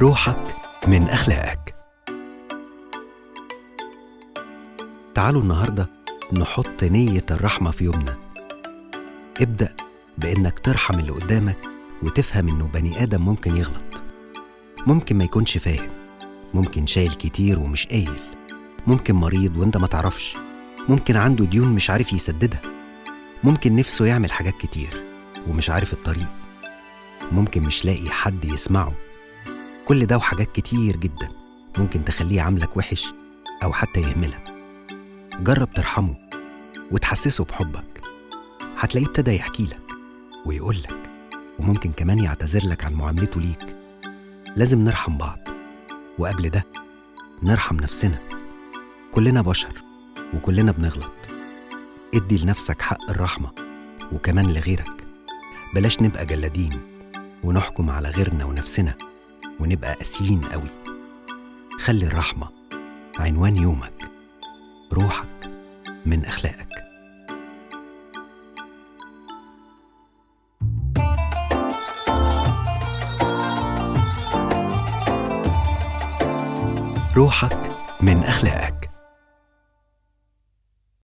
روحك من أخلاقك. تعالوا النهاردة نحط نية الرحمة في يومنا. ابدأ بإنك ترحم اللي قدامك وتفهم إنه بني آدم ممكن يغلط، ممكن ما يكونش فاهم، ممكن شايل كتير ومش قايل، ممكن مريض وانت ما تعرفش، ممكن عنده ديون مش عارف يسددها، ممكن نفسه يعمل حاجات كتير ومش عارف الطريق، ممكن مش لاقي حد يسمعه. كل ده وحاجات كتير جدا ممكن تخليه عاملك وحش أو حتى يهملك. جرب ترحمه وتحسسه بحبك، هتلاقيه ابتدى يحكيلك ويقولك، وممكن كمان يعتذرلك عن معاملته ليك. لازم نرحم بعض، وقبل ده نرحم نفسنا. كلنا بشر وكلنا بنغلط. ادي لنفسك حق الرحمة وكمان لغيرك. بلاش نبقى جلادين ونحكم على غيرنا ونفسنا ونبقى قاسيين قوي. خلي الرحمة عنوان يومك. روحك من أخلاقك. روحك من أخلاقك.